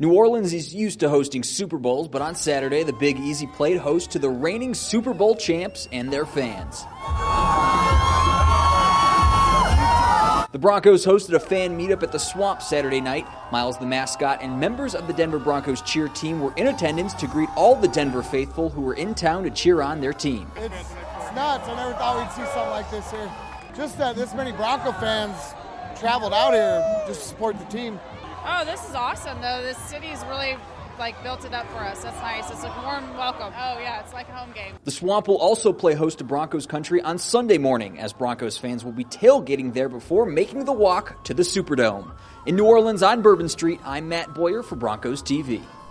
New Orleans is used to hosting Super Bowls, but on Saturday, the Big Easy played host to the reigning Super Bowl champs and their fans. The Broncos hosted a fan meetup at the Swamp Saturday night. Miles the mascot and members of the Denver Broncos cheer team were in attendance to greet all the Denver faithful who were in town to cheer on their team. It's nuts. I never thought we'd see something like this here. Just that this many Bronco fans traveled out here just to support the team. Oh, this is awesome, though. This city's really, built it up for us. That's nice. It's a warm welcome. Oh, yeah, it's like a home game. The Swamp will also play host to Broncos country on Sunday morning, as Broncos fans will be tailgating there before making the walk to the Superdome. In New Orleans on Bourbon Street, I'm Matt Boyer for Broncos TV.